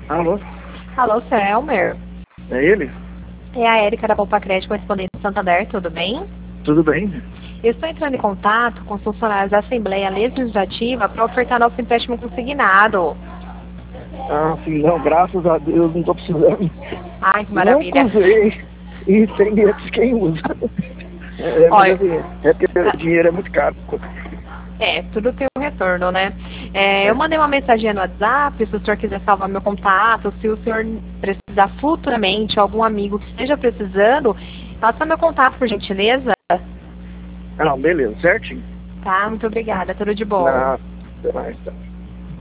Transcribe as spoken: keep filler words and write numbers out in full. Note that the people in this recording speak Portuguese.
Alô? Alô, seu Elmer? É ele? É a Érica da Poupa Crédito, correspondente do Santander, tudo bem? Tudo bem? Eu estou entrando em contato com os funcionários da Assembleia Legislativa para ofertar nosso empréstimo consignado. Ah, sim, não, graças a Deus não tô precisando. Ai, que Nunca maravilha. usei e tem medo quem usa. É, mas Olha, assim, é porque o dinheiro é muito caro. é, tudo tem um retorno, né? É, eu mandei uma mensagem no WhatsApp, se o senhor quiser salvar meu contato, se o senhor precisar futuramente, algum amigo que esteja precisando, passa meu contato, por gentileza. Ah, não, beleza, certinho. Tá, muito obrigada, tudo de bom. Não, até mais, tá.